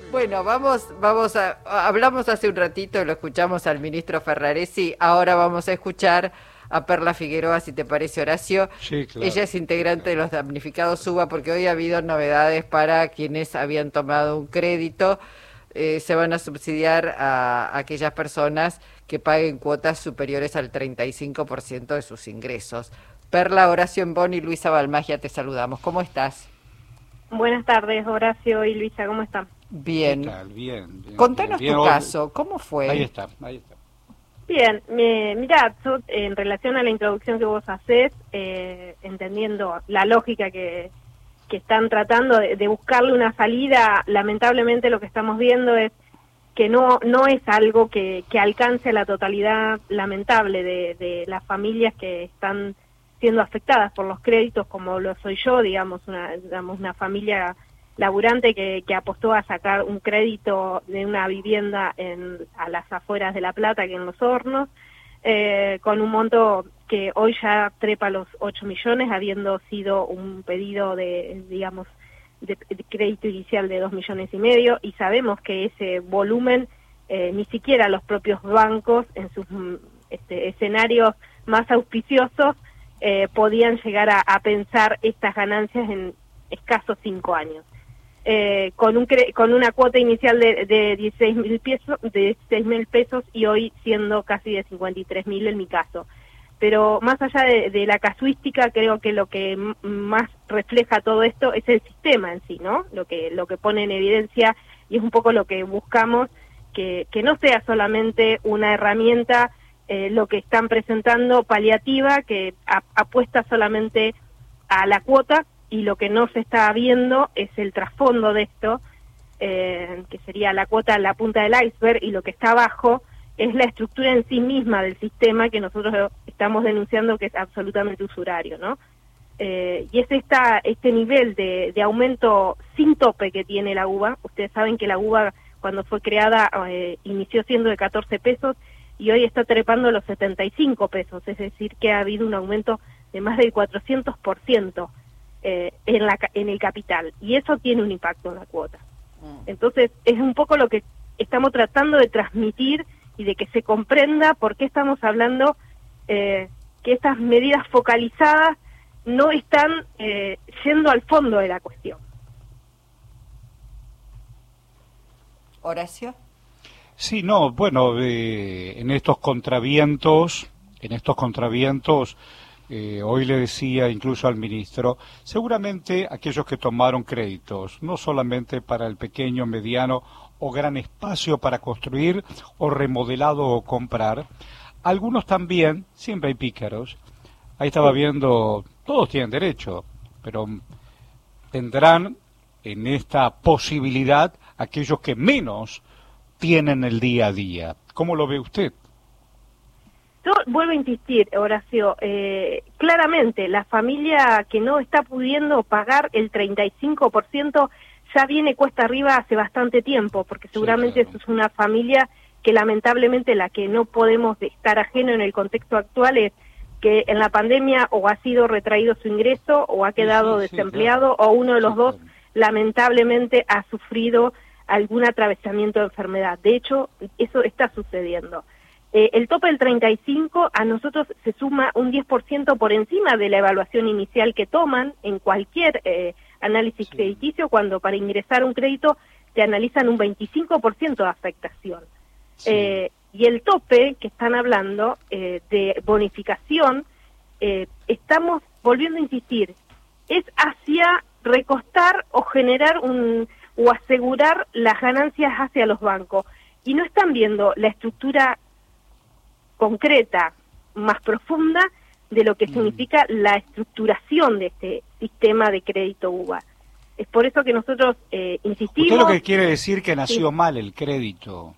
Bueno, hablamos hace un ratito, lo escuchamos al ministro Ferraresi, ahora vamos a escuchar a Perla Figueroa, si te parece, Horacio. Sí, Ella claro, es sí, integrante de claro. los damnificados UBA, porque hoy ha habido novedades para quienes habían tomado un crédito. Se van a subsidiar a aquellas personas que paguen cuotas superiores al 35% de sus ingresos. Perla, Horacio Embón y Luisa Balmagia, te saludamos. ¿Cómo estás? Buenas tardes, Horacio y Luisa, ¿cómo están? ¿Qué Bien. tal? Bien, bien, bien, Contanos bien. tu caso, ¿cómo Ahí fue? está, ahí está. Bien, mirá, yo, en relación a la introducción que vos hacés, entendiendo la lógica que están tratando de buscarle una salida, lamentablemente lo que estamos viendo es que no es algo que alcance a la totalidad lamentable de las familias que están siendo afectadas por los créditos, como lo soy yo, digamos una familia laburante que apostó a sacar un crédito de una vivienda a las afueras de La Plata, que en Los Hornos, con un monto que hoy ya trepa los 8 millones, habiendo sido un pedido de crédito inicial de 2,5 millones, y sabemos que ese volumen ni siquiera los propios bancos en sus escenarios más auspiciosos podían llegar a pensar estas ganancias en escasos 5 años. Con una cuota inicial de 16.000 pesos y hoy siendo casi de 53.000 en mi caso. Pero más allá de la casuística, creo que lo que más refleja todo esto es el sistema en sí, ¿no? Lo que pone en evidencia, y es un poco lo que buscamos, que no sea solamente una herramienta, lo que están presentando paliativa, que apuesta solamente a la cuota, y lo que no se está viendo es el trasfondo de esto, que sería la cuota, la punta del iceberg, y lo que está abajo es la estructura en sí misma del sistema, que nosotros estamos denunciando que es absolutamente usurario, ¿no? Y es este nivel de aumento sin tope que tiene la UBA. Ustedes saben que la UBA, cuando fue creada, inició siendo de 14 pesos y hoy está trepando los 75 pesos, es decir, que ha habido un aumento de más del 400% en el capital, y eso tiene un impacto en la cuota. Entonces, es un poco lo que estamos tratando de transmitir y de que se comprenda por qué estamos hablando que estas medidas focalizadas no están yendo al fondo de la cuestión. Horacio. Sí, no, bueno, en estos contravientos, hoy le decía incluso al ministro, seguramente aquellos que tomaron créditos, no solamente para el pequeño, mediano o gran espacio para construir o remodelado o comprar, algunos también, siempre hay pícaros, ahí estaba Sí. viendo, todos tienen derecho, pero tendrán en esta posibilidad aquellos que menos tienen el día a día. ¿Cómo lo ve usted? Yo vuelvo a insistir, Horacio, claramente la familia que no está pudiendo pagar el 35% ya viene cuesta arriba hace bastante tiempo, porque Sí, seguramente claro. eso es una familia que lamentablemente la que no podemos estar ajeno en el contexto actual es que en la pandemia o ha sido retraído su ingreso o ha Sí, quedado sí, sí, claro. desempleado, o uno de Sí, los dos claro. lamentablemente ha sufrido algún atravesamiento de enfermedad. De hecho, eso está sucediendo. El tope del 35 a nosotros se suma un 10% por encima de la evaluación inicial que toman en cualquier análisis Sí, crediticio, cuando para ingresar un crédito te analizan un 25% de afectación. sí. Y el tope que están hablando de bonificación, estamos volviendo a insistir, es hacia recostar o generar o asegurar las ganancias hacia los bancos. Y no están viendo la estructura concreta, más profunda, de lo que significa la estructuración de este sistema de crédito UBA. Es por eso que nosotros Usted lo insistimos. que quiere decir que Sí, nació mal el crédito.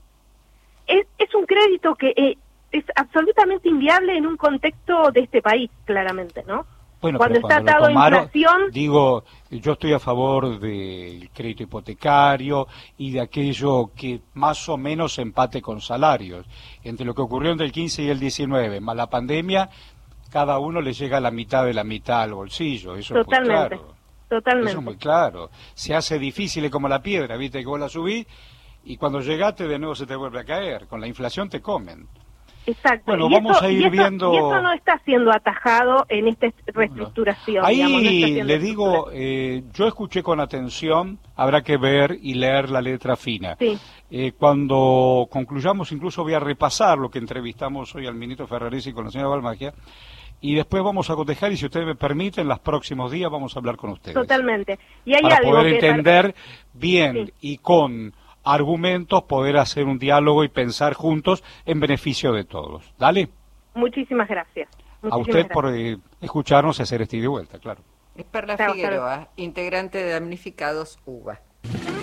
es un crédito que es absolutamente inviable en un contexto de este país, claramente, ¿no? Bueno, Cuando pero está cuando lo atado a tomaron, inflación. digo, yo estoy a favor del crédito hipotecario y de aquello que más o menos empate con salarios. Entre lo que ocurrió entre el 15 y el 19, más la pandemia, cada uno le llega la mitad de la mitad al bolsillo, eso es muy Totalmente. claro. Totalmente. Eso es muy claro. Se hace difícil como la piedra, viste que vos la subís y cuando llegaste de nuevo se te vuelve a caer. Con la inflación te comen. Exacto. Bueno, y vamos eso, a ir viendo... Y eso no está siendo atajado en esta reestructuración. Ahí digamos, no está siendo le digo, yo escuché con atención, habrá que ver y leer la letra fina. Sí. Cuando concluyamos, incluso voy a repasar lo que entrevistamos hoy al ministro Ferraresi con la señora Balmagia, y después vamos a cotejar, y si ustedes me permiten, los próximos días vamos a hablar con ustedes. Totalmente. Y hay para algo poder que entender bien sí. y con argumentos, poder hacer un diálogo y pensar juntos en beneficio de todos. Dale. Muchísimas gracias. A usted por escucharnos y hacer este ida y vuelta, claro. Es Perla Claro, Figueroa, integrante de Damnificados UBA.